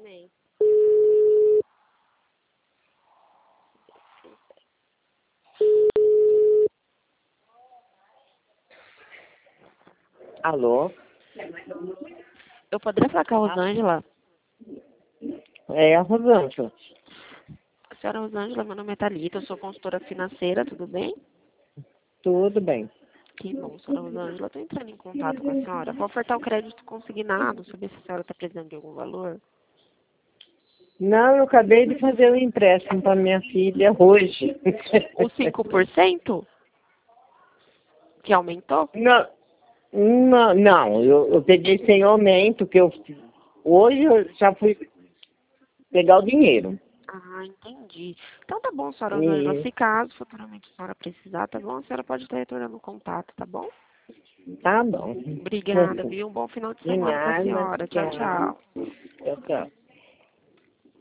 também. Alô? Eu poderia falar com a Rosângela? É a Rosângela. Senhora Rosângela, meu nome é Thalita, eu sou consultora financeira, tudo bem? Tudo bem. Que bom, senhora Rosângela. Eu estou entrando em contato com a senhora para ofertar o crédito consignado, saber se a senhora está precisando de algum valor. Não, eu acabei de fazer o empréstimo para minha filha hoje. O 5% que aumentou? Não, eu peguei sem aumento, hoje eu já fui pegar o dinheiro. Ah, entendi. Então tá bom, senhora Rosângela. E Se caso futuramente a senhora precisar, tá bom? A senhora pode estar retornando o contato, tá bom? tá bom. Obrigada, viu? Um bom final de De semana para a nada, senhora. Tchau, tchau. tchau. Tchau, tchau.